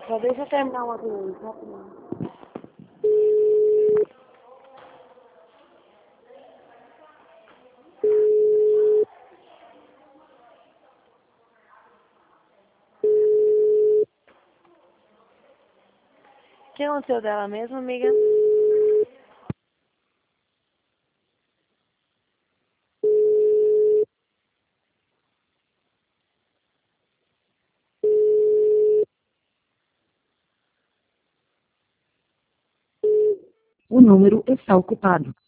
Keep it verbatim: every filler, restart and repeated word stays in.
Só deixa eu terminar uma coisa, rapidinho. O que aconteceu dela mesmo, amiga? O número está ocupado.